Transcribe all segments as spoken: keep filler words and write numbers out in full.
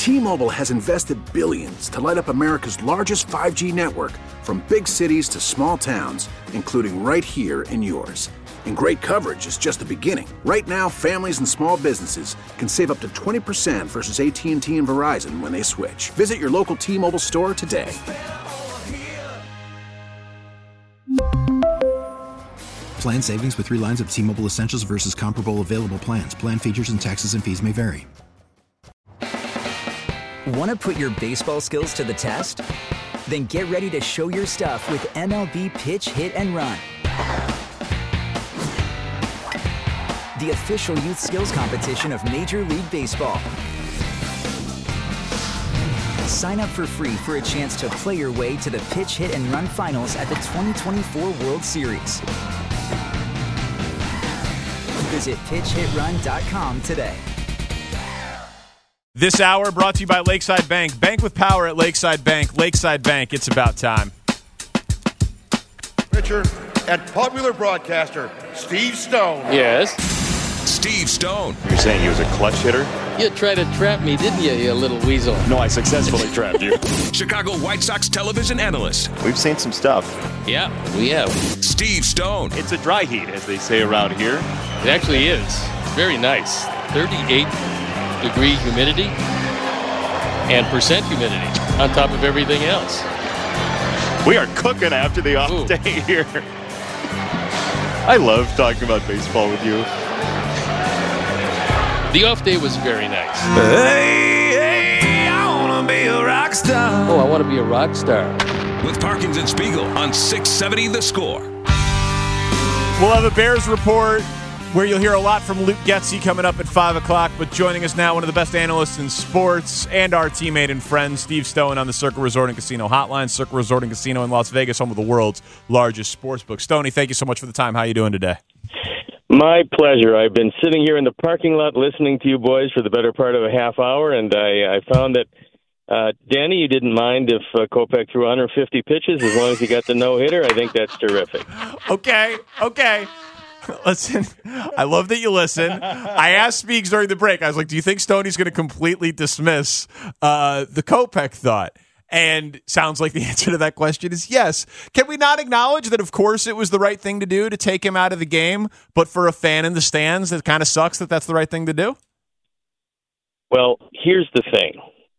T-Mobile has invested billions to light up America's largest five G network, from big cities to small towns, including right here in yours. And great coverage is just the beginning. Right now, families and small businesses can save up to twenty percent versus A T and T and Verizon when they switch. Visit your local T-Mobile store today. Plan savings with three lines of T-Mobile Essentials versus comparable available plans. Plan features and taxes and fees may vary. Want to put your baseball skills to the test? Then get ready to show your stuff with M L B Pitch, Hit, and Run. The official youth skills competition of Major League Baseball. Sign up for free for a chance to play your way to the Pitch, Hit, and Run finals at the twenty twenty-four World Series. Visit pitch hit run dot com today. This hour brought to you by Lakeside Bank. Bank with power at Lakeside Bank. Lakeside Bank, it's about time. Richard and popular broadcaster Steve Stone. Yes. Steve Stone. You're saying he was a clutch hitter? You tried to trap me, didn't you, you little weasel? No, I successfully trapped you. Chicago White Sox television analyst. We've seen some stuff. Yeah, we have. Steve Stone. It's a dry heat, as they say around here. It actually is. Very nice. thirty-eight degree humidity and percent humidity on top of everything else. We are cooking after the off Ooh. day here. I love talking about baseball with you. The off day was very nice. Hey, hey, I wanna be a rock star. Oh, I want to be a rock star. With Parkins and Spiegel on six seventy The Score. We'll have a Bears report where you'll hear a lot from Luke Getsy coming up at five o'clock. But joining us now, one of the best analysts in sports and our teammate and friend, Steve Stone, on the Circa Resort and Casino Hotline. Circa Resort and Casino in Las Vegas, home of the world's largest sportsbook. Stoney, thank you so much for the time. How are you doing today? My pleasure. I've been sitting here in the parking lot listening to you boys for the better part of a half hour, and I, I found that, uh, Danny, you didn't mind if uh, Kopech threw one hundred fifty pitches as long as he got the no-hitter. I think that's terrific. Okay, okay. Listen, I love that you listen. I asked Speaks during the break. I was like, do you think Stoney's going to completely dismiss uh, the Kopech thought? And sounds like the answer to that question is yes. Can we not acknowledge that, of course, it was the right thing to do to take him out of the game, but for a fan in the stands, it kind of sucks that that's the right thing to do? Well, here's the thing.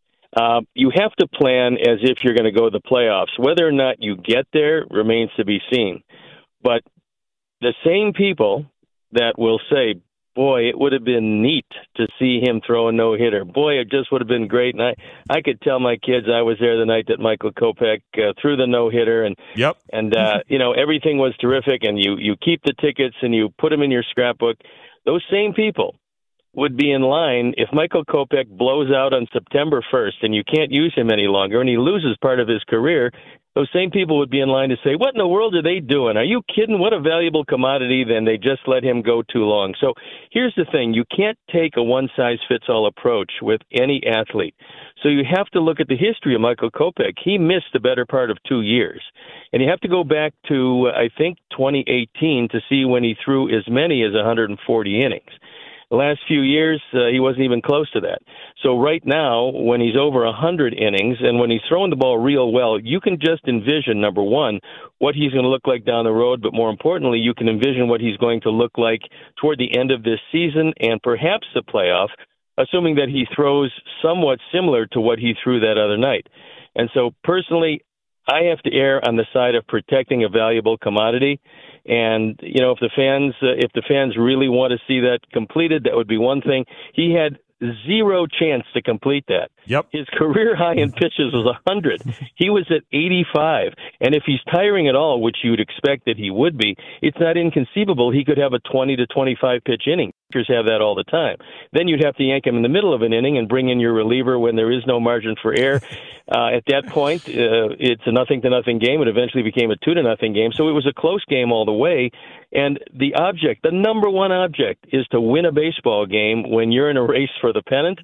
Uh, you have to plan as if you're going to go to the playoffs. Whether or not you get there remains to be seen. But the same people that will say, boy, it would have been neat to see him throw a no-hitter. Boy, it just would have been great. And I, I could tell my kids I was there the night that Michael Kopech uh, threw the no-hitter. And, yep. and uh, you know, everything was terrific. And you, you keep the tickets and you put them in your scrapbook. Those same people would be in line if Michael Kopech blows out on September first and you can't use him any longer and he loses part of his career. Those same people would be in line to say, what in the world are they doing? Are you kidding? What a valuable commodity. Then they just let him go too long. So here's the thing. You can't take a one-size-fits-all approach with any athlete. So you have to look at the history of Michael Kopech. He missed the better part of two years. And you have to go back to, I think, twenty eighteen to see when he threw as many as one hundred forty innings. The last few years, uh, he wasn't even close to that. So right now, when he's over one hundred innings and when he's throwing the ball real well, you can just envision, number one, what he's going to look like down the road. But more importantly, you can envision what he's going to look like toward the end of this season and perhaps the playoff, assuming that he throws somewhat similar to what he threw that other night. And so personally, I have to err on the side of protecting a valuable commodity. And, you know, if the fans uh, if the fans really want to see that completed, that would be one thing. He had zero chance to complete that. Yep. His career high in pitches was one hundred. He was at eighty-five. And if he's tiring at all, which you would expect that he would be, it's not inconceivable he could have a twenty to twenty-five pitch inning. Pitchers have that all the time. Then you'd have to yank him in the middle of an inning and bring in your reliever when there is no margin for error. Uh, at that point, uh, it's a nothing to nothing game. It eventually became a two to nothing game. So it was a close game all the way. And the object, the number one object, is to win a baseball game when you're in a race for the pennant.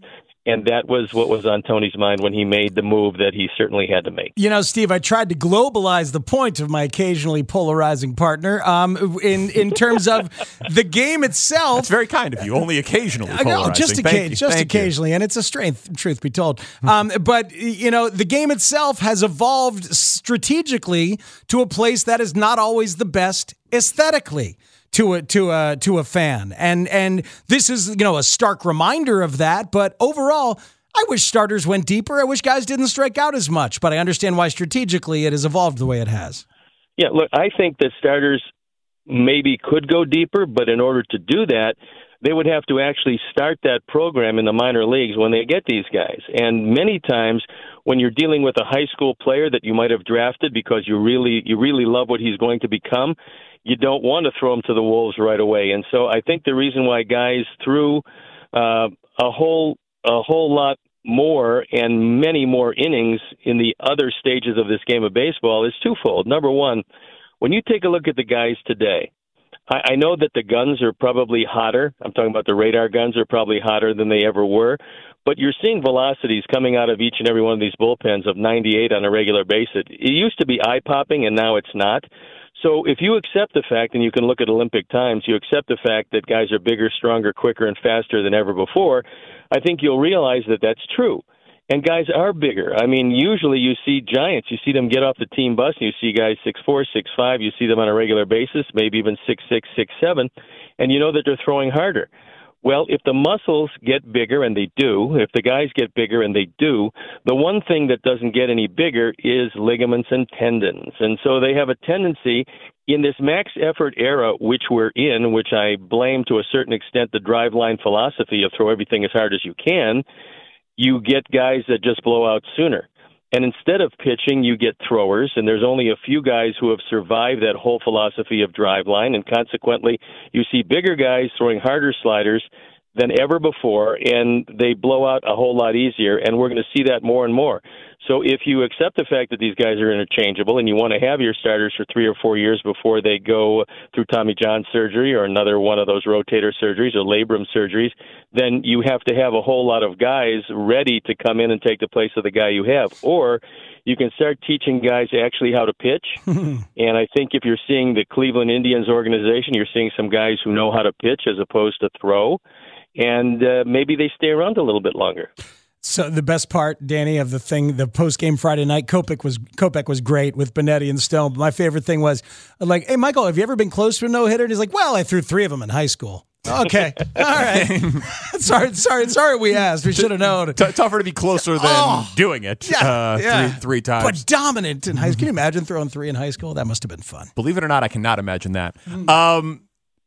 And that was what was on Tony's mind when he made the move that he certainly had to make. You know, Steve, I tried to globalize the point of my occasionally polarizing partner um, in in terms of the game itself. It's very kind of you. Only occasionally polarizing. No, just, oca- just Thank occasionally, you. and it's a strength, truth be told. Um, but, you know, the game itself has evolved strategically to a place that is not always the best aesthetically to a to a to a fan, and and this is, you know, a stark reminder of that. But overall, I wish starters went deeper. I wish guys didn't strike out as much. But I understand why strategically it has evolved the way it has. Yeah, look, I think that starters maybe could go deeper, but in order to do that, they would have to actually start that program in the minor leagues when they get these guys. And many times, when you're dealing with a high school player that you might have drafted because you really you really love what he's going to become, you don't want to throw him to the wolves right away. And so I think the reason why guys threw uh, a whole a whole lot more and many more innings in the other stages of this game of baseball is twofold. Number one, when you take a look at the guys today, I, I know that the guns are probably hotter. I'm talking about the radar guns are probably hotter than they ever were. But you're seeing velocities coming out of each and every one of these bullpens of ninety-eight on a regular basis. It used to be eye-popping, and now it's not. So if you accept the fact, and you can look at Olympic times, you accept the fact that guys are bigger, stronger, quicker, and faster than ever before, I think you'll realize that that's true. And guys are bigger. I mean, usually you see giants. You see them get off the team bus, and you see guys six four, six five. You see them on a regular basis, maybe even six six, six seven, and you know that they're throwing harder. Well, if the muscles get bigger, and they do, if the guys get bigger, and they do, the one thing that doesn't get any bigger is ligaments and tendons. And so they have a tendency in this max effort era, which we're in, which I blame to a certain extent the driveline philosophy of throw everything as hard as you can, you get guys that just blow out sooner. And instead of pitching, you get throwers, and there's only a few guys who have survived that whole philosophy of driveline, and consequently, you see bigger guys throwing harder sliders than ever before, and they blow out a whole lot easier, and we're going to see that more and more. So if you accept the fact that these guys are interchangeable and you want to have your starters for three or four years before they go through Tommy John surgery or another one of those rotator surgeries or labrum surgeries, then you have to have a whole lot of guys ready to come in and take the place of the guy you have. Or you can start teaching guys actually how to pitch. And I think if you're seeing the Cleveland Indians organization, you're seeing some guys who know how to pitch as opposed to throw. And uh, maybe they stay around a little bit longer. So the best part, Danny, of the thing, the post-game Friday night, Kopech was Kopech was great with Benetti and Stone. My favorite thing was, like, hey, Michael, have you ever been close to a no-hitter? And he's like, well, I threw three of them in high school. Okay. All right. sorry, sorry, sorry we asked. We should have known. T- tougher to be closer than oh, doing it yeah, uh, yeah. Three, three times. But dominant in high school. Can you imagine throwing three in high school? That must have been fun. Believe it or not, I cannot imagine that. Mm. Um,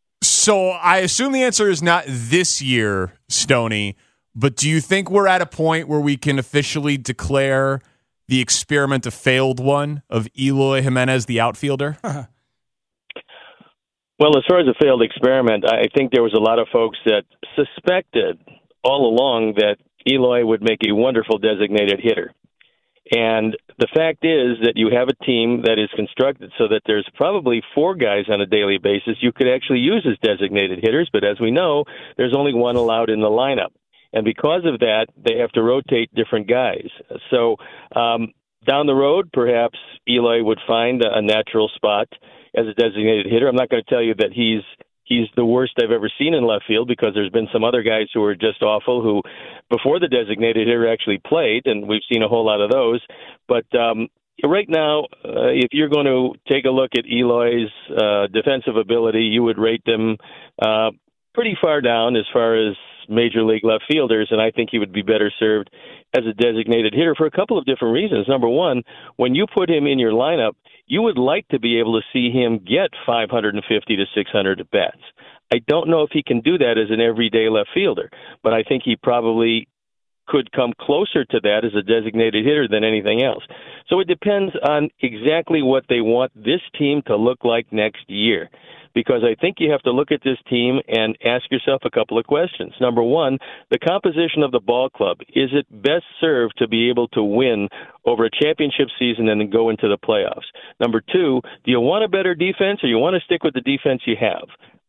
so I assume the answer is not this year, Stoney. But do you think we're at a point where we can officially declare the experiment a failed one of Eloy Jimenez, the outfielder? Uh-huh. Well, as far as a failed experiment, I think there was a lot of folks that suspected all along that Eloy would make a wonderful designated hitter. And the fact is that you have a team that is constructed so that there's probably four guys on a daily basis you could actually use as designated hitters, but as we know, there's only one allowed in the lineup. And because of that, they have to rotate different guys. So um, down the road, perhaps Eloy would find a natural spot as a designated hitter. I'm not going to tell you that he's he's the worst I've ever seen in left field, because there's been some other guys who are just awful who, before the designated hitter actually played, and we've seen a whole lot of those. But um, right now, uh, if you're going to take a look at Eloy's uh, defensive ability, you would rate them uh, pretty far down as far as major league left fielders, and I think he would be better served as a designated hitter for a couple of different reasons. Number one, when you put him in your lineup, you would like to be able to see him get five fifty to six hundred at bats. I don't know if he can do that as an everyday left fielder, but I think he probably could come closer to that as a designated hitter than anything else. So it depends on exactly what they want this team to look like next year, because I think you have to look at this team and ask yourself a couple of questions. Number one, the composition of the ball club. Is it best served to be able to win over a championship season and then go into the playoffs? Number two, do you want a better defense, or you want to stick with the defense you have?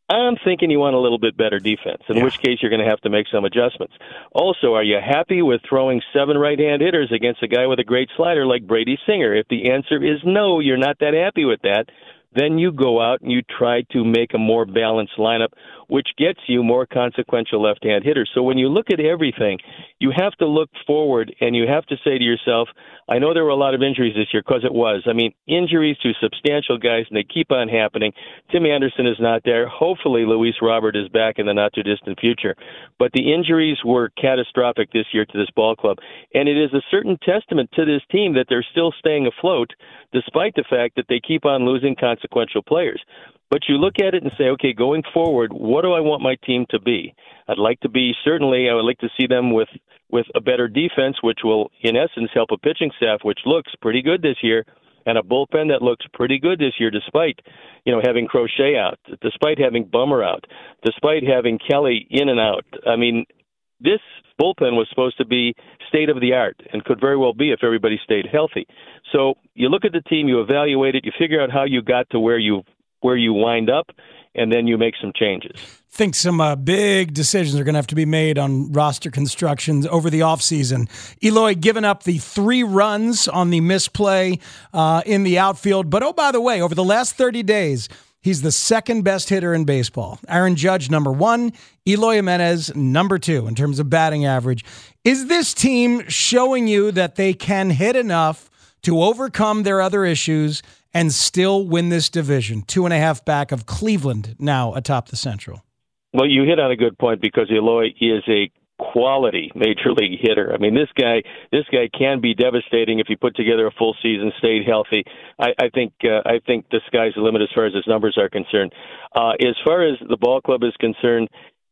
I'm thinking you want a little bit better defense, in yeah. which case you're going to have to make some adjustments. Also, are you happy with throwing seven right-hand hitters against a guy with a great slider like Brady Singer? If the answer is no, you're not that happy with that, then you go out and you try to make a more balanced lineup, which gets you more consequential left-hand hitters. So when you look at everything, you have to look forward and you have to say to yourself, I know there were a lot of injuries this year, because it was. I mean, injuries to substantial guys, and they keep on happening. Tim Anderson is not there. Hopefully Luis Robert is back in the not-too-distant future. But the injuries were catastrophic this year to this ball club. And it is a certain testament to this team that they're still staying afloat, despite the fact that they keep on losing consequential players. But you look at it and say, okay, going forward, what do I want my team to be? I'd like to be, certainly, I would like to see them with, with a better defense, which will, in essence, help a pitching staff, which looks pretty good this year, and a bullpen that looks pretty good this year, despite, you know, having Crochet out, despite having Bummer out, despite having Kelly in and out. I mean, this bullpen was supposed to be state of the art and could very well be if everybody stayed healthy. So you look at the team, you evaluate it, you figure out how you got to where you where you wind up, and then you make some changes. I think some uh, big decisions are going to have to be made on roster constructions over the offseason. Eloy giving up the three runs on the misplay uh, in the outfield. But, oh, by the way, over the last thirty days, he's the second best hitter in baseball. Aaron Judge, number one. Eloy Jimenez, number two in terms of batting average. Is this team showing you that they can hit enough to overcome their other issues and still win this division? Two and a half back of Cleveland now atop the Central. Well, you hit on a good point, because Eloy is a quality major league hitter. I mean, this guy, this guy can be devastating if you put together a full season, stayed healthy. I, I think, uh, I think the sky's the limit as far as his numbers are concerned. Uh, as far as the ball club is concerned,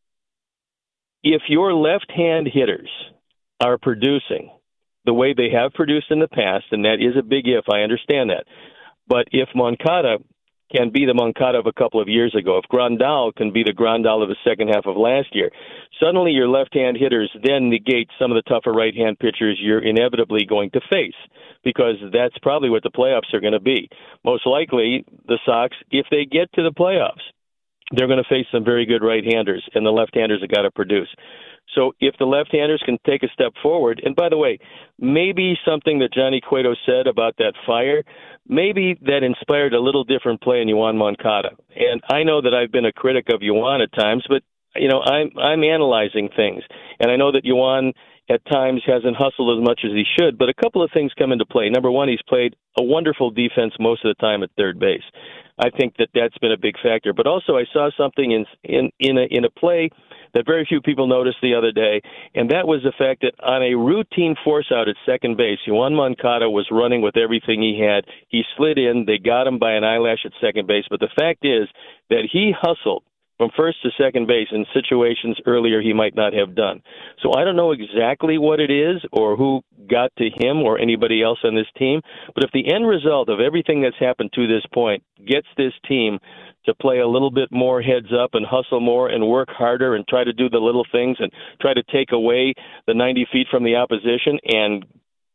if your left-hand hitters are producing the way they have produced in the past, and that is a big if, I understand that. But if Moncada can be the Moncada of a couple of years ago, if Grandal can be the Grandal of the second half of last year, suddenly your left-hand hitters then negate some of the tougher right-hand pitchers you're inevitably going to face, because that's probably what the playoffs are going to be. Most likely, the Sox, if they get to the playoffs, they're going to face some very good right-handers, and the left-handers have got to produce. So if the left-handers can take a step forward, and by the way, maybe something that Johnny Cueto said about that fire, maybe that inspired a little different play in Yoan Moncada. And I know that I've been a critic of Yoan at times, but you know, I'm I'm analyzing things, and I know that Yoan at times hasn't hustled as much as he should, but a couple of things come into play. Number one, he's played a wonderful defense most of the time at third base. I think that that's been a big factor. But also, I saw something in in in a, in a play that very few people noticed the other day, and that was the fact that on a routine force out at second base, Yoan Moncada was running with everything he had. He slid in. They got him by an eyelash at second base. But the fact is that he hustled from first to second base in situations earlier he might not have done. So I don't know exactly what it is or who got to him or anybody else on this team, but if the end result of everything that's happened to this point gets this team to play a little bit more heads up and hustle more and work harder and try to do the little things and try to take away the ninety feet from the opposition and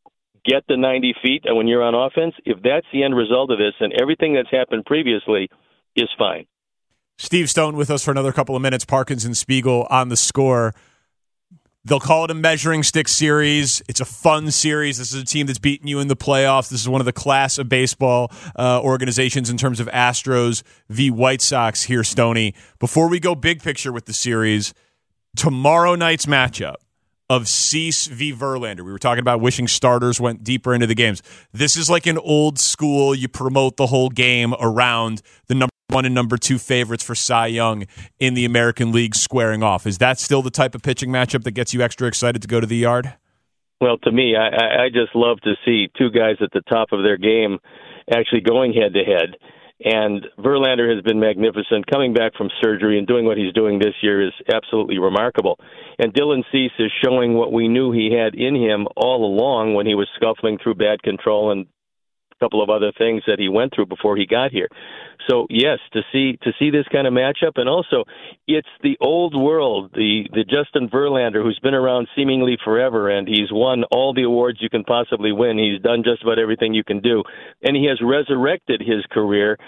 get the ninety feet and when you're on offense, if that's the end result of this, then everything that's happened previously is fine. Steve Stone with us for another couple of minutes. Parkins and Spiegel on The Score. They'll call it a measuring stick series. It's a fun series. This is a team that's beaten you in the playoffs. This is one of the class of baseball uh, organizations in terms of Astros v. White Sox here, Stoney. Before we go big picture with the series, tomorrow night's matchup of Cease v. Verlander. We were talking about wishing starters went deeper into the games. This is like an old school, you promote the whole game around the number one and number two favorites for Cy Young in the American League squaring off. Is that still the type of pitching matchup that gets you extra excited to go to the yard? Well, to me, I, I just love to see two guys at the top of their game actually going head-to-head. And Verlander has been magnificent. Coming back from surgery and doing what he's doing this year is absolutely remarkable. And Dylan Cease is showing what we knew he had in him all along when he was scuffling through bad control and a couple of other things that he went through before he got here. So, yes, to see to see this kind of matchup, and also it's the old world, the, the Justin Verlander, who's been around seemingly forever, and he's won all the awards you can possibly win. He's done just about everything you can do, and he has resurrected his career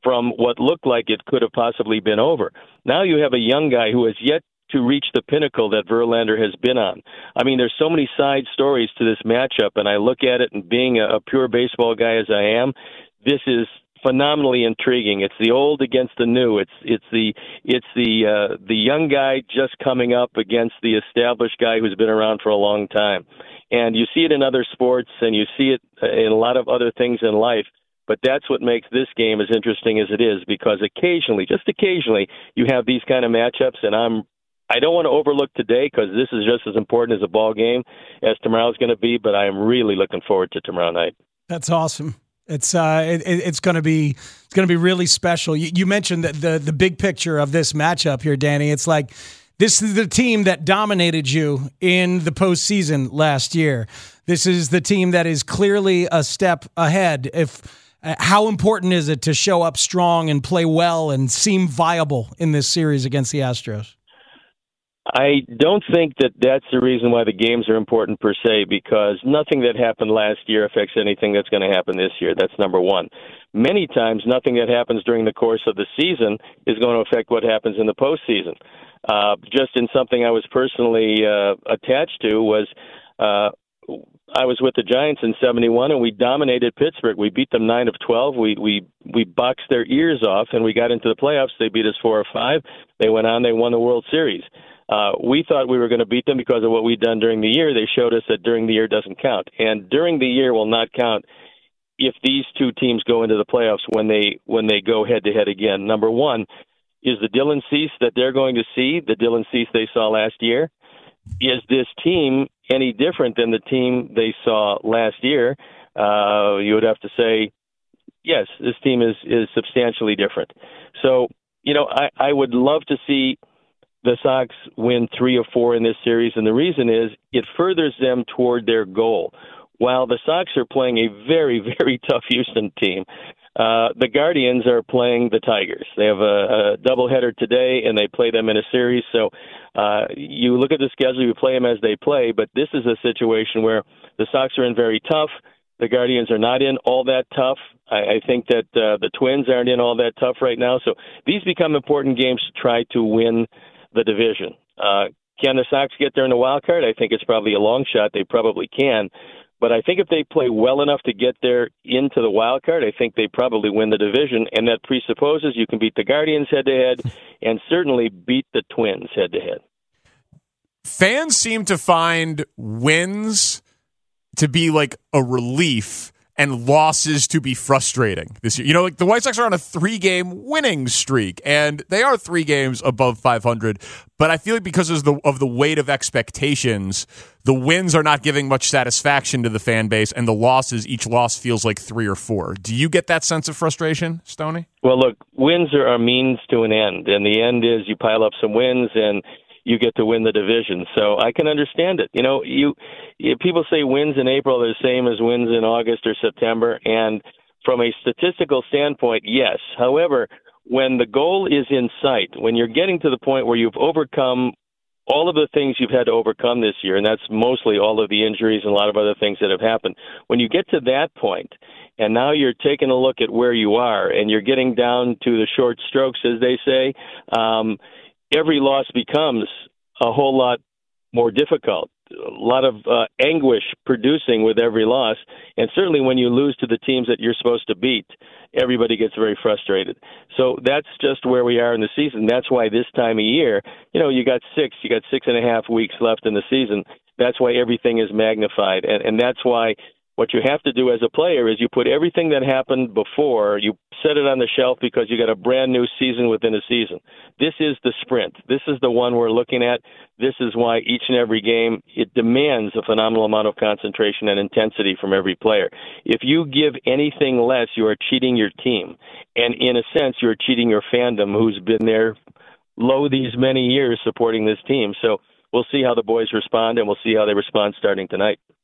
from what looked like it could have possibly been over. Now you have a young guy who has yet to reach the pinnacle that Verlander has been on. I mean, there's so many side stories to this matchup, and I look at it, and being a, a pure baseball guy as I am, this is phenomenally intriguing. It's the old against the new. It's it's the it's the uh, the young guy just coming up against the established guy who's been around for a long time. And you see it in other sports, and you see it in a lot of other things in life. But that's what makes this game as interesting as it is, because occasionally, just occasionally, you have these kind of matchups, and I'm I don't want to overlook today because this is just as important as a ball game as tomorrow's going to be, but I am really looking forward to tomorrow night. That's awesome. It's uh, it, it's going to be it's going to be really special. You, you mentioned that the the big picture of this matchup here, Danny. It's like this is the team that dominated you in the postseason last year. This is the team that is clearly a step ahead. If uh, how important is it to show up strong and play well and seem viable in this series against the Astros? I don't think that that's the reason why the games are important per se, because nothing that happened last year affects anything that's going to happen this year. That's number one. Many times, nothing that happens during the course of the season is going to affect what happens in the postseason. Uh, just in something I was personally uh, attached to was uh, I was with the Giants in seventy-one, and we dominated Pittsburgh. We beat them nine of twelve. We we we boxed their ears off, and we got into the playoffs. They beat us four or five. They went on. They won the World Series. Uh, we thought we were going to beat them because of what we'd done during the year. They showed us that during the year doesn't count. And during the year will not count if these two teams go into the playoffs when they when they go head-to-head again. Number one, is the Dylan Cease that they're going to see, the Dylan Cease they saw last year? Is this team any different than the team they saw last year? Uh, you would have to say, yes, this team is, is substantially different. So, you know, I, I would love to see the Sox win three or four in this series, and the reason is it furthers them toward their goal. While the Sox are playing a very, very tough Houston team, uh, the Guardians are playing the Tigers. They have a, a doubleheader today, and they play them in a series. So uh, you look at the schedule, you play them as they play, but this is a situation where the Sox are in very tough. The Guardians are not in all that tough. I, I think that uh, the Twins aren't in all that tough right now. So these become important games to try to win the division. Uh, can the Sox get there in the wild card? I think it's probably a long shot. They probably can. But I think if they play well enough to get there into the wild card, I think they probably win the division. And that presupposes you can beat the Guardians head-to-head and certainly beat the Twins head-to-head. Fans seem to find wins to be like a relief and losses to be frustrating this year. You know, like the White Sox are on a three-game winning streak, and they are three games above five hundred. But I feel like because of the, of the weight of expectations, the wins are not giving much satisfaction to the fan base, and the losses, each loss feels like three or four. Do you get that sense of frustration, Stoney? Well, look, wins are a means to an end, and the end is you pile up some wins and you get to win the division. So I can understand it. You know, you, you people say wins in April are the same as wins in August or September, and from a statistical standpoint, yes. However, when the goal is in sight, when you're getting to the point where you've overcome all of the things you've had to overcome this year, and that's mostly all of the injuries and a lot of other things that have happened, when you get to that point, and now you're taking a look at where you are, and you're getting down to the short strokes, as they say, um, every loss becomes a whole lot more difficult, a lot of uh, anguish producing with every loss. And certainly when you lose to the teams that you're supposed to beat, everybody gets very frustrated. So that's just where we are in the season. That's why this time of year, you know, you got six, you got six and a half weeks left in the season. That's why everything is magnified. And, and that's why what you have to do as a player is you put everything that happened before, you set it on the shelf because you got a brand new season within a season. This is the sprint. This is the one we're looking at. This is why each and every game, it demands a phenomenal amount of concentration and intensity from every player. If you give anything less, you are cheating your team. And in a sense, you're cheating your fandom who's been there low these many years supporting this team. So we'll see how the boys respond, and we'll see how they respond starting tonight.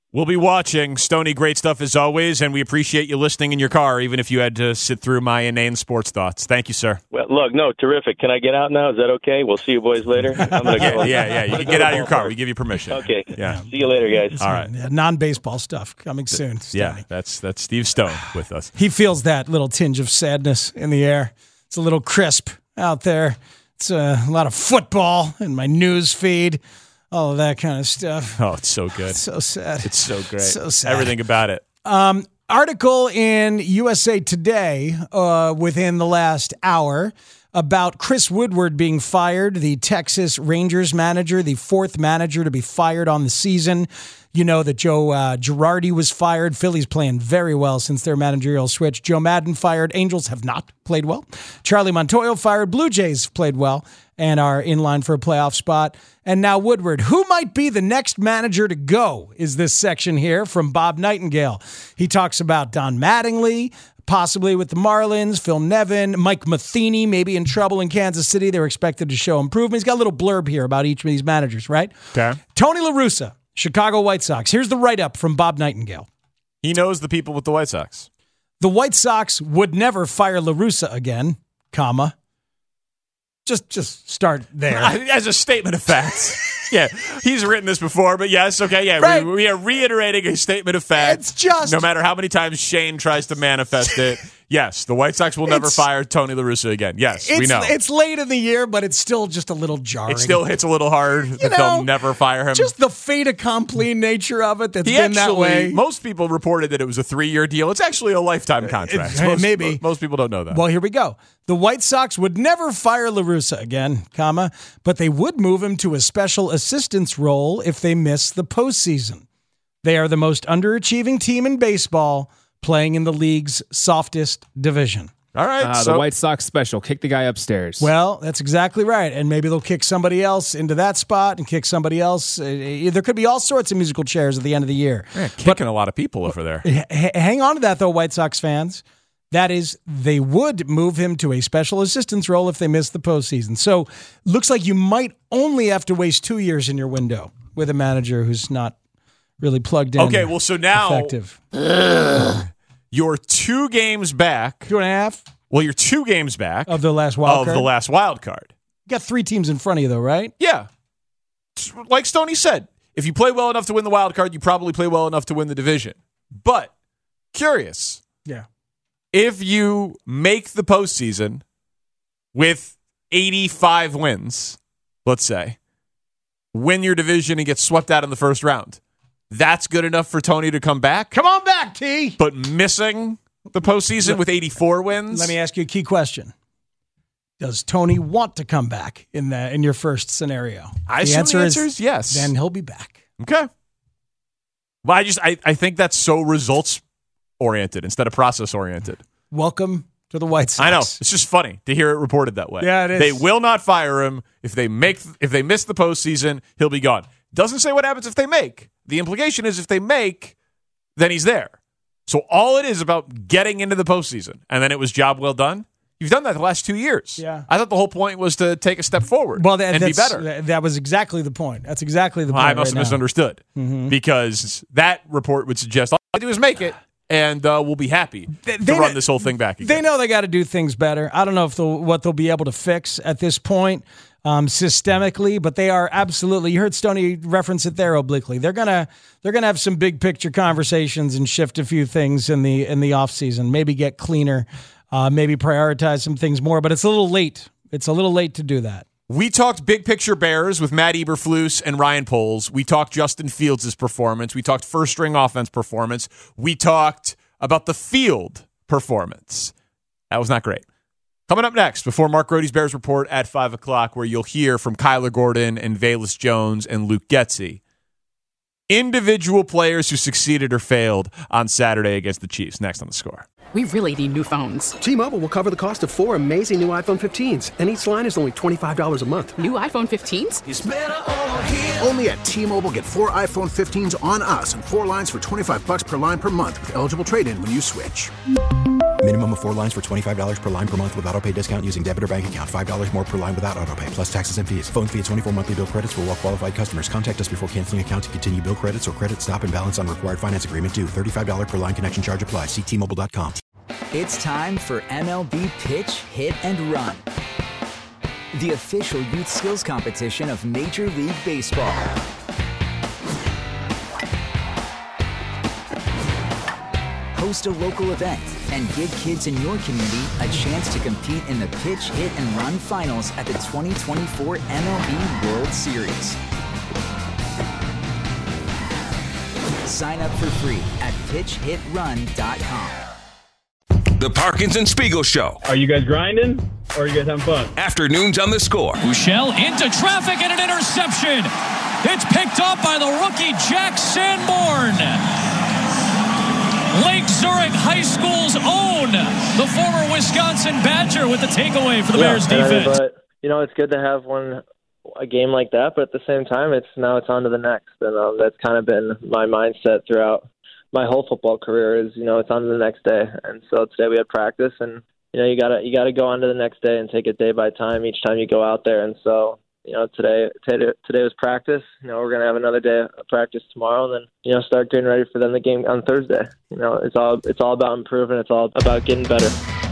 We'll be watching. Stoney, great stuff as always, and we appreciate you listening in your car, even if you had to sit through my inane sports thoughts. Thank you, sir. Well, look, no, terrific. Can I get out now? Is that okay? We'll see you boys later. I'm gonna yeah, go. yeah, yeah. You can get out of your car. We give you permission. Okay. Yeah. See you later, guys. All right. Yeah, non-baseball stuff coming soon. Stoney. Yeah, that's that's Steve Stone with us. He feels that little tinge of sadness in the air. It's a little crisp out there. It's a lot of football in my news feed. All of that kind of stuff. Oh, it's so good. It's so sad. It's so great. So sad. Everything about it. Um, article in U S A Today uh, within the last hour about Chris Woodward being fired, the Texas Rangers manager, the fourth manager to be fired on the season. You know that Joe uh, Girardi was fired. Phillies playing very well since their managerial switch. Joe Madden fired. Angels have not played well. Charlie Montoyo fired. Blue Jays played well and are in line for a playoff spot. And now Woodward. Who might be the next manager to go is this section here from Bob Nightingale. He talks about Don Mattingly, possibly with the Marlins, Phil Nevin, Mike Matheny maybe in trouble in Kansas City. They're expected to show improvement. He's got a little blurb here about each of these managers, right? Okay. Tony La Russa, Chicago White Sox. Here's the write-up from Bob Nightingale. He knows the people with the White Sox. The White Sox would never fire La Russa again, comma. Just just start there. As a statement of fact. Yeah, he's written this before, but yes, okay, yeah, right. we, we are reiterating a statement of fact. It's just... No matter how many times Shane tries to manifest it, yes, the White Sox will never It's- fire Tony La Russa again. Yes, we It's, know. it's late in the year, but it's still just a little jarring. It still hits a little hard that know, they'll never fire him. Just the fait accompli nature of it that's he been actually, that way. most people reported that it was a three-year deal. It's actually a lifetime contract. It- most, maybe. Most people don't know that. Well, here we go. The White Sox would never fire La Russa again, comma, but they would move him to a special assistance role if they miss the postseason. They are the most underachieving team in baseball, playing in the league's softest division. All right. Uh, so the White Sox special. Kick the guy upstairs. Well, that's exactly right. And maybe they'll kick somebody else into that spot and kick somebody else. Uh, there could be all sorts of musical chairs at the end of the year. yeah, kicking a lot of people over there. H- hang on to that, though, White Sox fans. That is, they would move him to a special assistance role if they miss the postseason. So looks like you might only have to waste two years in your window with a manager who's not really plugged in. Okay, well, so now effective. you're two games back. Two and a half Well, you're two games back of the last wild of card. the last wild card. You got three teams in front of you, though, right? Yeah. Like Stoney said, if you play well enough to win the wild card, you probably play well enough to win the division. But, curious. Yeah. If you make the postseason with eighty-five wins, let's say, win your division and get swept out in the first round, that's good enough for Tony to come back? Come on back, T. But missing the postseason with eighty-four wins? Let me ask you a key question. Does Tony want to come back in the in your first scenario? I the assume answer the is, answer is yes. Then he'll be back. Okay. Well, I just I, I think that's so results oriented instead of process oriented. Welcome to the White Sox. I know. It's just funny to hear it reported that way. Yeah, it is. They will not fire him if they make if they miss the postseason. He'll be gone. Doesn't say what happens if they make. The implication is if they make, then he's there. So all it is about getting into the postseason, and then it was job well done. You've done that the last two years. Yeah. I thought the whole point was to take a step forward Well, that, and be that's- better. That, that was exactly the point. That's exactly the Well, point. I must right have now. misunderstood Mhm. because that report would suggest all I do is make it, and uh, we'll be happy They- to they run kn- this whole thing back again. They know they got to do things better. I don't know if they'll, what they'll be able to fix at this point um, systemically, but they are absolutely. You heard Stoney reference it there obliquely. They're gonna they're gonna have some big picture conversations and shift a few things in the in the offseason. Maybe get cleaner, uh, maybe prioritize some things more. But it's a little late. It's a little late to do that. We talked big picture Bears with Matt Eberflus and Ryan Poles. We talked Justin Fields' performance. We talked first string offense performance. We talked about the field performance. That was not great. Coming up next, before Mark Grote's Bears Report at five o'clock, where you'll hear from Kyler Gordon and Velus Jones and Luke Getsy. Individual players who succeeded or failed on Saturday against the Chiefs. Next on The Score. We really need new phones. T-Mobile will cover the cost of four amazing new iPhone fifteens, and each line is only twenty-five dollars a month. New iPhone fifteens? It's better over here. Only at T-Mobile, get four iPhone fifteens on us and four lines for twenty-five bucks per line per month with eligible trade-in when you switch. Minimum of four lines for twenty-five dollars per line per month with auto pay discount using debit or bank account. five dollars more per line without auto pay, plus taxes and fees. Phone fee at twenty-four monthly bill credits for well qualified customers. Contact us before canceling account to continue bill credits or credit stop and balance on required finance agreement due. thirty-five dollars per line connection charge applies. See T Mobile dot com. It's time for M L B Pitch, Hit, and Run, the official youth skills competition of Major League Baseball. Host a local event and give kids in your community a chance to compete in the Pitch, Hit, and Run finals at the twenty twenty-four M L B World Series. Sign up for free at pitch hit run dot com. The Parkins and Spiegel Show. Are you guys grinding or are you guys having fun? Afternoons on the Score. Bouchel into traffic and an interception. It's picked up by the rookie Jack Sanborn. Lake Zurich High School's own, the former Wisconsin Badger, with the takeaway for the yeah, Bears defense. But, you know, it's good to have one a game like that, but at the same time, it's now it's on to the next. And um, that's kind of been my mindset throughout my whole football career is, you know, it's on to the next day. And so today we had practice, and, you know, you gotta you gotta go on to the next day and take it day by time each time you go out there. And so, you know, today today, today was practice. You know, we're gonna have another day of practice tomorrow, and then, you know, start getting ready for then the game on Thursday. You know, it's all it's all about improving. It's all about getting better.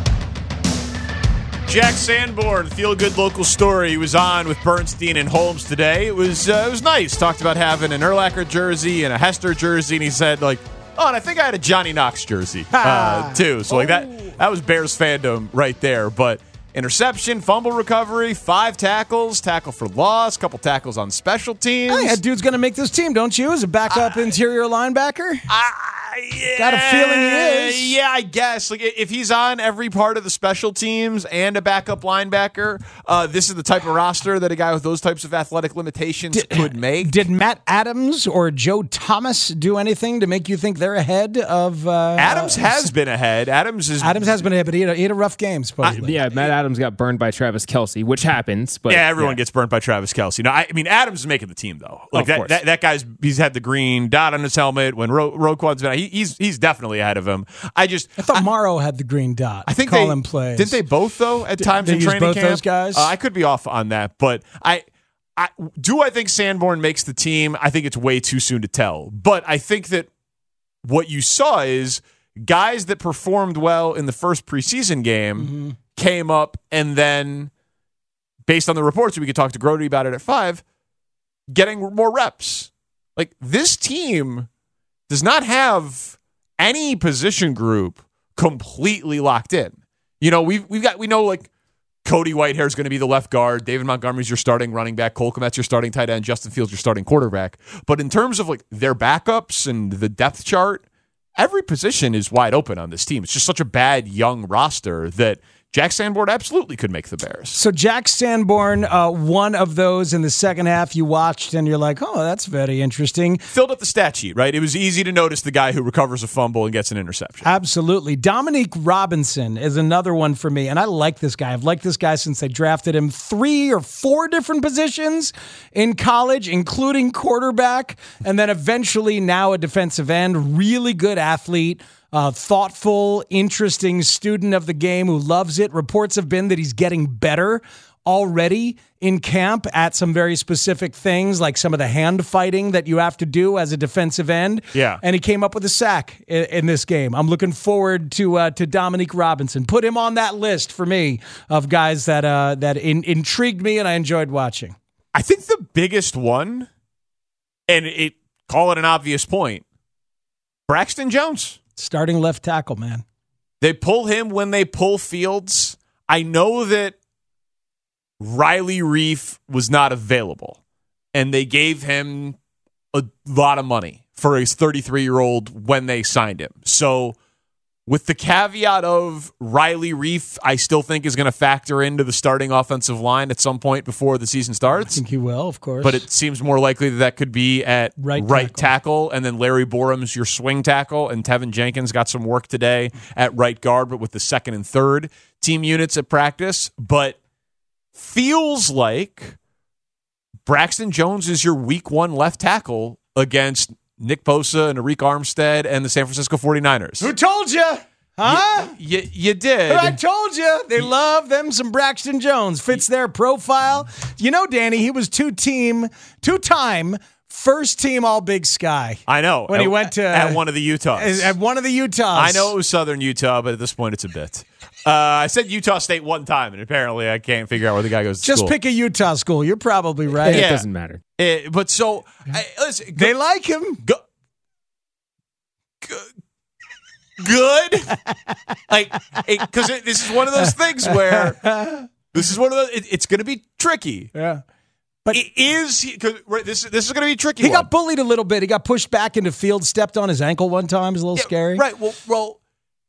Jack Sanborn, Feel Good Local Story. He was on with Bernstein and Holmes today. It was uh, it was nice. Talked about having an Urlacher jersey and a Hester jersey, and he said, like, oh, and I think I had a Johnny Knox jersey uh, too. So like that that was Bears fandom right there. But interception, fumble recovery, five tackles, tackle for loss, couple tackles on special teams. Hey, that dude's going to make this team, don't you? As a backup uh, interior linebacker? I, yeah, got a feeling he is. Yeah, I guess. Like if he's on every part of the special teams and a backup linebacker, uh, this is the type of roster that a guy with those types of athletic limitations did, could make. Did Matt Adams or Joe Thomas do anything to make you think they're ahead of? Uh, Adams uh, has been ahead. Adams is Adams has been ahead, but he had a, he had a rough game. Supposedly, I, yeah. Matt Adams got burned by Travis Kelce, which happens. But yeah, everyone yeah. gets burned by Travis Kelce. No, I, I mean Adams is making the team though. Like oh, that, that, that guy's he's had the green dot on his helmet when Ro- Roquan's been. He, he's he's definitely ahead of him. I just I thought I, Morrow had the green dot. I think call they him plays. Didn't they both though at Did, times they in training both camp? Those guys. Uh, I could be off on that, but I. I, do I think Sanborn makes the team? I think it's way too soon to tell. But I think that what you saw is guys that performed well in the first preseason game mm-hmm. came up and then, based on the reports, we could talk to Grody about it at five, getting more reps. Like this team does not have any position group completely locked in. You know, we've we've got we know like Cody Whitehair is going to be the left guard. David Montgomery's your starting running back. Cole Kmet's your starting tight end. Justin Fields your starting quarterback. But in terms of like their backups and the depth chart, every position is wide open on this team. It's just such a bad young roster that Jack Sanborn absolutely could make the Bears. So Jack Sanborn, uh, one of those in the second half you watched and you're like, oh, that's very interesting. Filled up the stat sheet, right? It was easy to notice the guy who recovers a fumble and gets an interception. Absolutely. Dominique Robinson is another one for me, and I like this guy. I've liked this guy since they drafted him. Three or four different positions in college, including quarterback, and then eventually now a defensive end. Really good athlete. Uh, thoughtful, interesting student of the game who loves it. Reports have been that he's getting better already in camp at some very specific things, like some of the hand fighting that you have to do as a defensive end. Yeah. And he came up with a sack in, in this game. I'm looking forward to uh, to Dominique Robinson. Put him on that list for me of guys that uh, that in, intrigued me and I enjoyed watching. I think the biggest one, and it call it an obvious point, Braxton Jones. Starting left tackle, man. They pull him when they pull Fields. I know that Riley Reif was not available, and they gave him a lot of money for his thirty-three-year-old when they signed him. So with the caveat of Riley Reif, I still think is going to factor into the starting offensive line at some point before the season starts. I think he will, of course. But it seems more likely that that could be at right, right tackle. tackle, and then Larry Borum's your swing tackle, and Tevin Jenkins got some work today at right guard, but with the second and third team units at practice. But feels like Braxton Jones is your week one left tackle against Nick Bosa and Arik Armstead and the San Francisco forty-niners. Who told you? Huh? You, you, you did. I told you. They love them some Braxton Jones. Fits their profile. You know, Danny, he was two-team, two-time first-team All-Big Sky. I know. When at, he went to... At one of the Utahs. At one of the Utahs. I know it was Southern Utah, but at this point it's a bit. Uh, I said Utah State one time, and apparently I can't figure out where the guy goes to Just school. pick a Utah school. You're probably right. Yeah, Yeah. It doesn't matter. It, but so... I, listen, They like him. Go, good like because this is one of those things where this is one of those it, it's going to be tricky. Yeah, but it is cause, right, this this is going to be tricky. He one. got bullied a little bit. He got pushed back into field, stepped on his ankle one time. It's a little yeah, scary. Right. Well, well,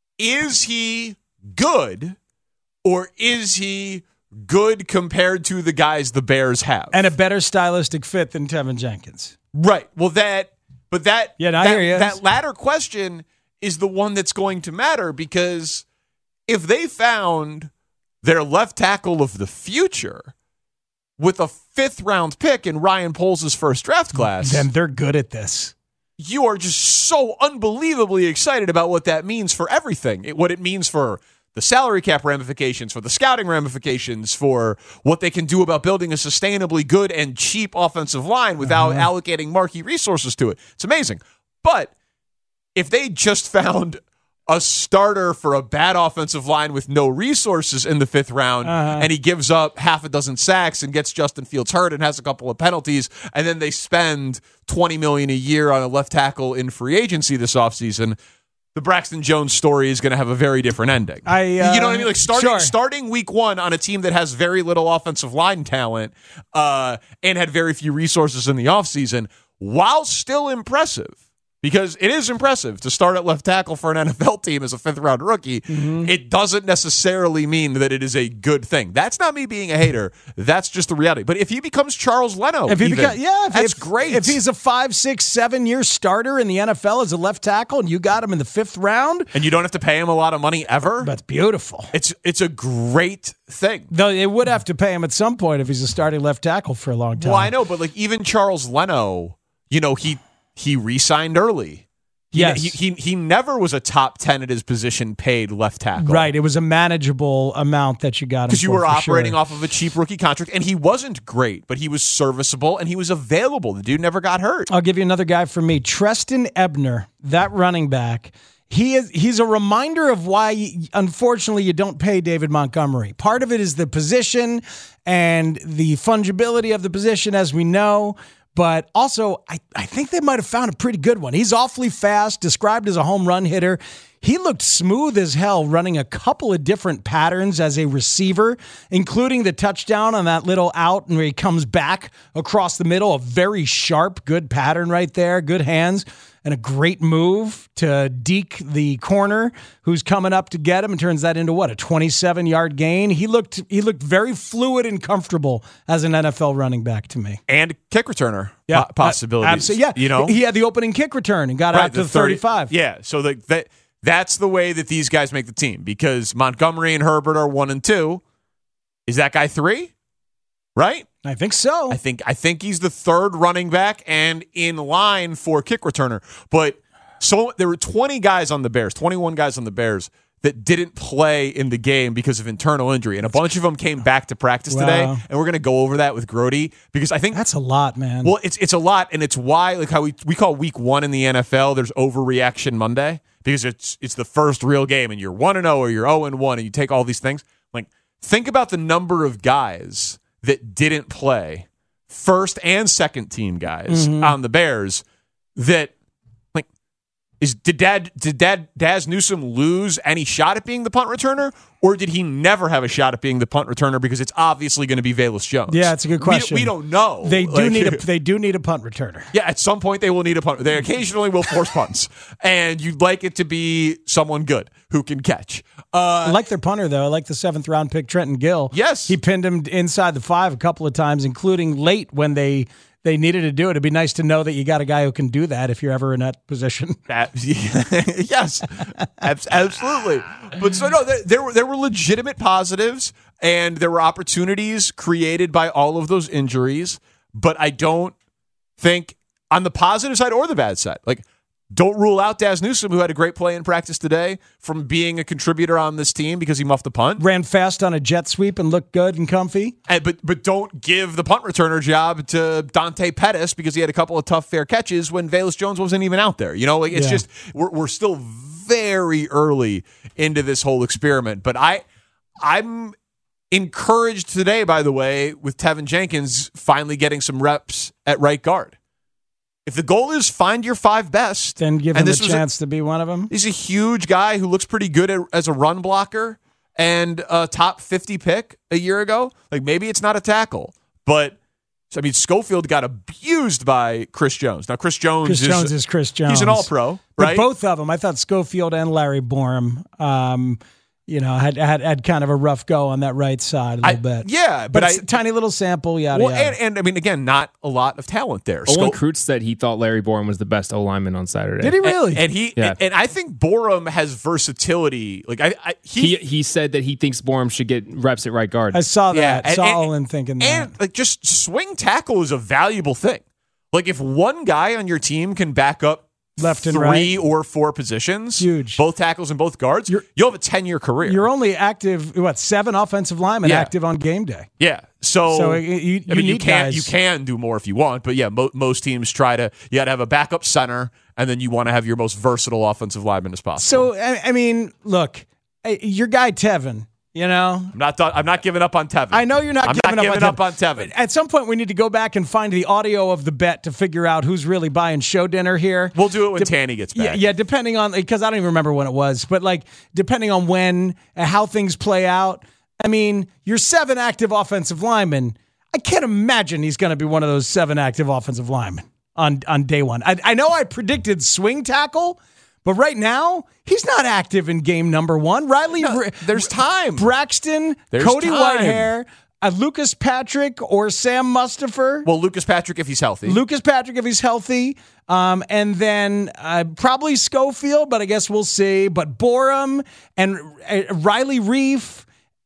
is he good or is he good compared to the guys the Bears have and a better stylistic fit than Tevin Jenkins? Right. Well, that but that yeah, I that, hear you. that latter question is the one that's going to matter, because if they found their left tackle of the future with a fifth round pick in Ryan Poles' first draft class, then they're good at this. You are just so unbelievably excited about what that means for everything. It, what it means for the salary cap ramifications, for the scouting ramifications, for what they can do about building a sustainably good and cheap offensive line without uh-huh. allocating marquee resources to it. It's amazing. But if they just found a starter for a bad offensive line with no resources in the fifth round, uh-huh. and he gives up half a dozen sacks and gets Justin Fields hurt and has a couple of penalties, and then they spend twenty million dollars a year on a left tackle in free agency this offseason, the Braxton Jones story is going to have a very different ending. I, uh, you know what I mean? Like starting sure. starting week one on a team that has very little offensive line talent uh, and had very few resources in the offseason, while still impressive. Because it is impressive to start at left tackle for an N F L team as a fifth-round rookie. Mm-hmm. It doesn't necessarily mean that it is a good thing. That's not me being a hater. That's just the reality. But if he becomes Charles Leno, if he even, beca- yeah, if, that's if, great. If he's a five, six, seven-year starter in the N F L as a left tackle and you got him in the fifth round. And you don't have to pay him a lot of money ever. That's beautiful. It's it's a great thing. Though they would have to pay him at some point if he's a starting left tackle for a long time. Well, I know, but like even Charles Leno, you know, he he re-signed early. Yes. He, he he never was a top ten at his position paid left tackle. Right. It was a manageable amount that you got him because you for, were for operating sure. off of a cheap rookie contract, and he wasn't great, but he was serviceable and he was available. The dude never got hurt. I'll give you another guy for me, Treston Ebner, that running back. He is he's a reminder of why, unfortunately, you don't pay David Montgomery. Part of it is the position and the fungibility of the position, as we know. But also, I, I think they might have found a pretty good one. He's awfully fast, described as a home run hitter. He looked smooth as hell running a couple of different patterns as a receiver, including the touchdown on that little out where he comes back across the middle. A very sharp, good pattern right there, good hands, and a great move to deke the corner who's coming up to get him and turns that into what, a twenty-seven-yard gain? He looked he looked very fluid and comfortable as an N F L running back to me. And kick returner yeah, po- possibilities. Uh, absolutely, yeah. You know? He had the opening kick return and got right, out to the thirty thirty-five. Yeah, so the, that that's the way that these guys make the team, because Montgomery and Herbert are one and two. Is that guy three? Right? I think so. I think I think he's the third running back and in line for kick returner. But so there were twenty guys on the Bears, twenty-one guys on the Bears that didn't play in the game because of internal injury, and a bunch of them came back to practice wow. today. And we're going to go over that with Grody, because I think that's a lot, man. Well, it's it's a lot, and it's why like how we we call week one in the N F L there's overreaction Monday, because it's it's the first real game, and you're one and zero or you're zero and one, and you take all these things. Like, think about the number of guys that didn't play, first and second team guys mm-hmm. on the Bears, that like is did Dad did Dad Daz Newsome lose any shot at being the punt returner, or did he never have a shot at being the punt returner because it's obviously going to be Velus Jones? Yeah, it's a good question. We, we don't know. They do like, need a they do need a punt returner. Yeah, at some point they will need a punt. They occasionally will force punts, and you'd like it to be someone good who can catch. Uh, I like their punter, though. I like the seventh round pick, Trenton Gill. Yes. He pinned him inside the five a couple of times, including late when they they needed to do it. It'd be nice to know that you got a guy who can do that if you're ever in that position. That, yes, absolutely. But so, no, there, there, were, there were legitimate positives, and there were opportunities created by all of those injuries. But I don't think, on the positive side or the bad side, like, Don't rule out Daz Newsome, who had a great play in practice today, from being a contributor on this team because he muffed the punt. Ran fast on a jet sweep and looked good and comfy. And, but but don't give the punt returner job to Dante Pettis because he had a couple of tough fair catches when Velus Jones wasn't even out there. You know, like it's Yeah. just we're we're still very early into this whole experiment. But I I'm encouraged today, by the way, with Tevin Jenkins finally getting some reps at right guard. If the goal is find your five best, then give and him a this was chance to be one of them. He's a huge guy who looks pretty good at, as a run blocker and a top fifty pick a year ago. Like maybe it's not a tackle, but I mean Schofield got abused by Chris Jones. Now Chris Jones, Chris is, Jones is Chris Jones. He's an All-Pro, But right? both of them, I thought Schofield and Larry Borum, um, you know, had, had had kind of a rough go on that right side a little I- bit. yeah, but, but it's I- a tiny little sample, yada Well, yada. and, and I mean, again, not a lot of talent there. Olin Scho- Kreutz said he thought Larry Borum was the best O lineman on Saturday. Did he really? And, and he Yeah. and I think Borum has versatility. Like I, I he, He he said that he thinks Borum should get reps at right guard. I saw that. Yeah, and- saw and- Olin thinking that. and like just swing tackle is a valuable thing. Like if one guy on your team can back up Left and three right. or four positions, Huge. both tackles and both guards, You're- you'll have a ten-year career. You're only active, what, seven offensive linemen Yeah. active on game day. yeah. So, So, you- you I mean, you need can guys- you can do more if you want, but yeah, mo- most teams try to. You got to have a backup center, and then you want to have your most versatile offensive lineman as possible. So, I, I mean, look, eh, your guy Tevin, you know, I'm not. done- I'm not giving up on Tevin. I know you're not I'm giving, not up, giving on up on Tevin. But at some point, we need to go back and find the audio of the bet to figure out who's really buying show dinner here. We'll do it when De- Tanny gets Yeah, back. yeah, depending on, because I don't even remember when it was, but like depending on when and how things play out. I mean, your seven active offensive linemen, I can't imagine he's going to be one of those seven active offensive linemen on, on day one. I, I know I predicted swing tackle, but right now, he's not active in game number one. Riley, No, Bra- there's time. Braxton, There's Cody time. Whitehair, uh, Lucas Patrick, or Sam Mustafer. Well, Lucas Patrick, if he's healthy. Lucas Patrick, if he's healthy. Um, and then uh, probably Schofield, but I guess we'll see. But Borum and uh, Riley Reef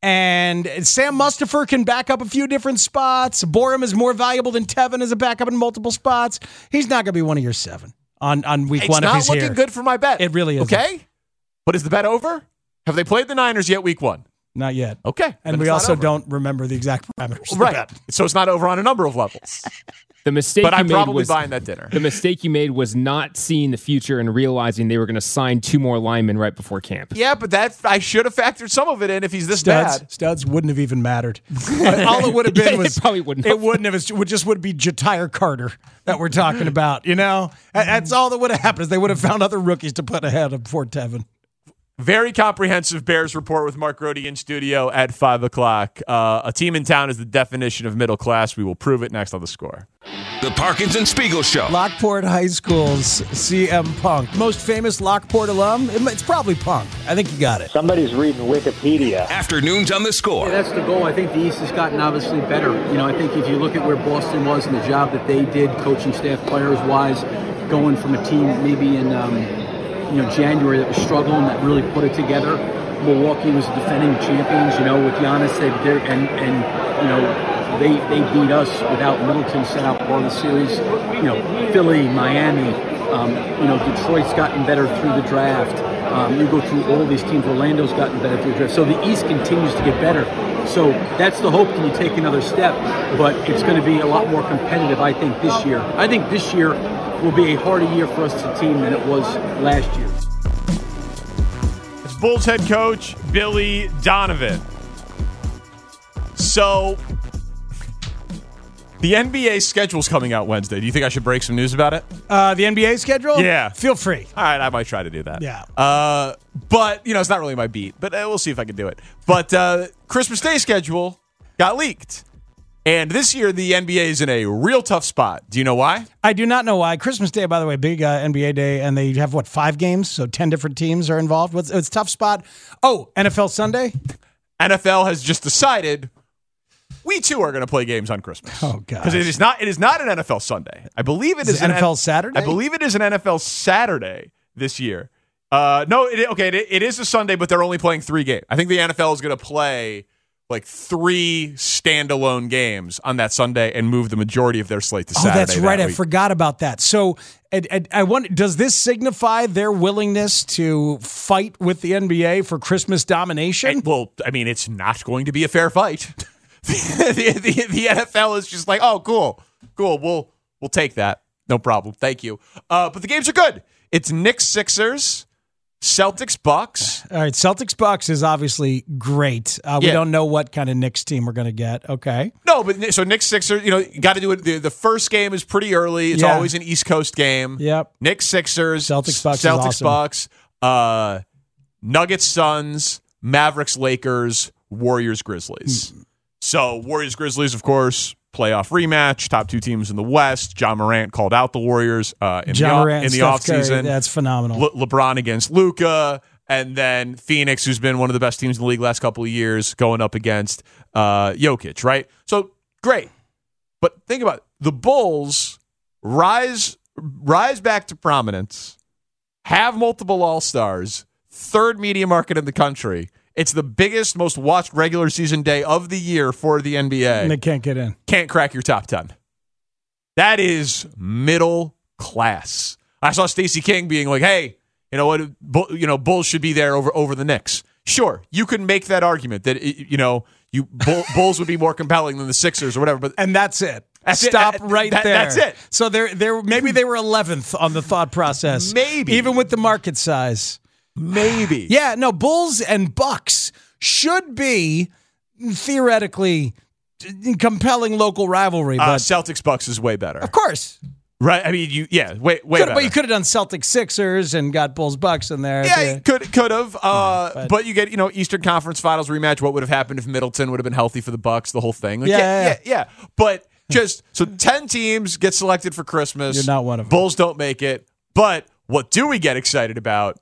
and Sam Mustafer can back up a few different spots. Borum is more valuable than Tevin as a backup in multiple spots. He's not going to be one of your seven on, on week It's one if not he's looking here. good for my bet. It really is. Okay? But is the bet over? Have they played the Niners yet week one? Not yet. Okay. And then we it's not also over. don't remember the exact parameters. of the Right. bet. So it's not over on a number of levels. The mistake But you I'm made probably was, buying that dinner. The mistake you made was not seeing the future and realizing they were going to sign two more linemen right before camp. Yeah, but that I should have factored some of it in if he's this Studs, bad. studs wouldn't have even mattered. All it would have been Yeah, was it probably wouldn't It have. wouldn't have. It would just would be Jatire Carter that we're talking about. You know, That- that's all that would have happened. Is they would have found other rookies to put ahead of Fort Tevin. Very comprehensive Bears report with Mark Grody in studio at five o'clock. Uh, a team in town is the definition of middle class. We will prove it next on The Score. The Parkins and Spiegel Show. Lockport High School's C M Punk, most famous Lockport alum. It- It's probably Punk. I think you got it. Somebody's reading Wikipedia. Afternoons on The Score. Yeah, that's the goal. I think the East has gotten obviously better. You know, I think if you look at where Boston was and the job that they did, coaching staff, players wise, going from a team maybe in um, you know January that was struggling, that really put it together. Milwaukee was defending champions. You know, with Giannis, they did, and and you know they they beat us without Middleton set out part of the series. You know, Philly, Miami. Um, you know, Detroit's gotten better through the draft. Um, you go through all these teams. Orlando's gotten better through the draft. So the East continues to get better. So that's the hope. Can you take another step? But it's going to be a lot more competitive, I think, this year. I think this year will be a harder year for us as a team than it was last year. It's Bulls head coach Billy Donovan. So, the N B A schedule's coming out Wednesday. Do you think I should break some news about it? Uh, the N B A schedule? Yeah. Feel free. All right, I might try to do that. Yeah. Uh, but, you know, it's not really my beat, but uh, we'll see if I can do it. But uh, Christmas Day schedule got leaked. And this year, the N B A is in a real tough spot. Do you know why? I do not know why. Christmas Day, by the way, big uh, N B A day, and they have, what, five games? So ten different teams are involved. What's it's a tough spot? Oh, N F L Sunday? N F L has just decided we too are going to play games on Christmas. Oh, God. Because it is not it is not an N F L Sunday. I believe it Is is, it an N F L Saturday? I believe it is an N F L Saturday this year. Uh, no, it, okay, it, it is a Sunday, but they're only playing three games. I think the N F L is going to play like three standalone games on that Sunday and move the majority of their slate to oh, Saturday. that's right. That I week. forgot about that. So I, I, I wonder, does this signify their willingness to fight with the N B A for Christmas domination? And, well, I mean, it's not going to be a fair fight. the, the, the, the N F L is just like, oh, cool, cool. We'll we'll take that. No problem. Thank you. Uh, but the games are good. It's Knicks Sixers. Celtics Bucks. All right, Celtics Bucks is obviously great. Uh, we Yeah. don't know what kind of Knicks team we're going to get. Okay. No, but so Knicks Sixers, you know, you got to do it. The, the first game is pretty early. It's Yeah. always an East Coast game. Yep. Knicks Sixers. Celtics Bucks. is Celtics awesome. Bucks. Uh, Nuggets Suns. Mavericks Lakers. Warriors Grizzlies. So Warriors Grizzlies, of course, playoff rematch. Top two teams in the West. John Morant called out the Warriors uh, in John the, Morant, in the Steph Curry, offseason. that's phenomenal. Le- LeBron against Luka. And then Phoenix, who's been one of the best teams in the league last couple of years, going up against uh, Jokic, right? So, great. But think about it. The Bulls rise rise back to prominence, have multiple All-Stars, third media market in the country. It's the biggest, most watched regular season day of the year for the N B A. And they can't get in. Can't crack your top ten. That is middle class. I saw Stacey King being like, hey, you know what? Bull, you know, Bulls should be there over, over the Knicks. Sure, you can make that argument that, you know, you Bull, Bulls would be more compelling than the Sixers or whatever. But And that's it. That's it. Stop That- right that- there. that's it. So they're, they're, maybe they were eleventh on the thought process. Maybe. Even with the market size. Maybe. Yeah, no, Bulls and Bucks should be theoretically compelling local rivalry. Uh, But Celtics Bucks is way better. of course. Right? I mean, you yeah, way, way Could- better. but you could have done Celtics Sixers and got Bulls Bucks in there. Yeah, you could could have. Uh, but- but, you get, you know, Eastern Conference Finals rematch. What would have happened if Middleton would have been healthy for the Bucks? The whole thing. Like, Yeah, yeah, yeah, yeah, yeah. But just so ten teams get selected for Christmas. You're not one of them. Bulls don't make it. But what do we get excited about?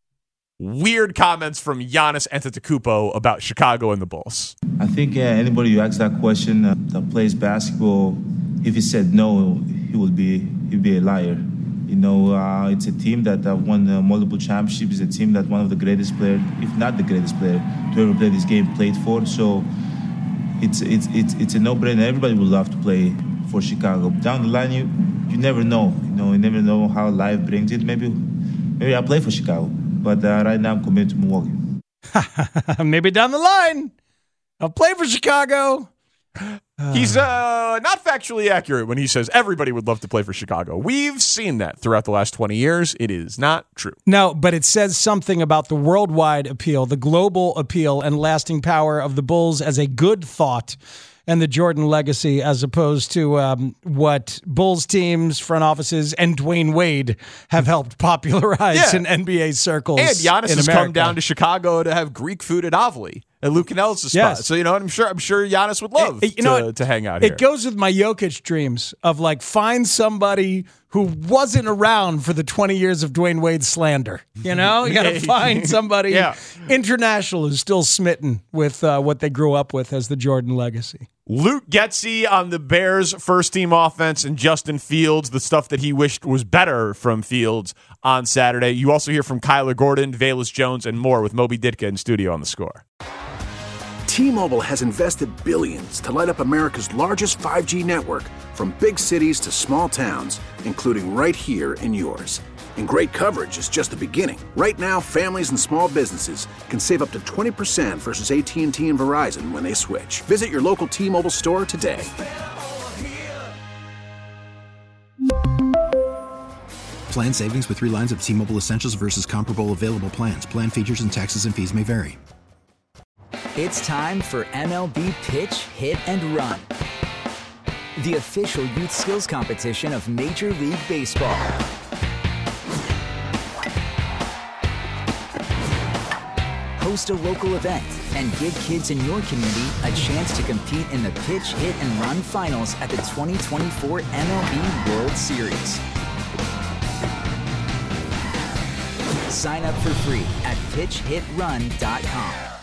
Weird comments from Giannis Antetokounmpo about Chicago and the Bulls. I think uh, anybody who asks that question uh, that plays basketball, if he said no, he would be he'd be a liar. You know, uh, it's a team that uh, won uh, multiple championships. It's a team that one of the greatest players, if not the greatest player, to ever play this game played for. So it's it's it's it's a no-brainer. Everybody would love to play for Chicago. Down the line, you you never know. You know, you never know how life brings it. Maybe maybe I play for Chicago, but uh, right now I'm committed to Milwaukee. Maybe down the line, I'll play for Chicago. He's uh, not factually accurate when he says everybody would love to play for Chicago. We've seen that throughout the last twenty years. It is not true. No, but it says something about the worldwide appeal, the global appeal, and lasting power of the Bulls as a good thought and the Jordan legacy, as opposed to um, what Bulls teams, front offices, and Dwayne Wade have helped popularize Yeah. in N B A circles. And Giannis in has America. come down to Chicago to have Greek food at Avli at Luke Canellis' spot. Yes. So, you know, I'm sure I'm sure Giannis would love It- you know to, what? to hang out here. It goes with my Jokic dreams of like find somebody who wasn't around for the twenty years of Dwayne Wade slander. You know, you got to find somebody Yeah. international who's still smitten with uh, what they grew up with as the Jordan legacy. Luke Getsy on the Bears' first-team offense and Justin Fields, the stuff that he wished was better from Fields on Saturday. You also hear from Kyler Gordon, Velus Jones, and more with Moby Ditka in studio on The Score. T-Mobile has invested billions to light up America's largest five G network, from big cities to small towns, including right here in yours. And great coverage is just the beginning. Right now, families and small businesses can save up to twenty percent versus A T and T and Verizon when they switch. Visit your local T-Mobile store today. Plan savings with three lines of T-Mobile Essentials versus comparable available plans. Plan features and taxes and fees may vary. It's time for M L B Pitch, Hit, and Run, the official youth skills competition of Major League Baseball. Host a local event and give kids in your community a chance to compete in the Pitch, Hit, and Run finals at the twenty twenty-four M L B World Series. Sign up for free at pitch hit run dot com.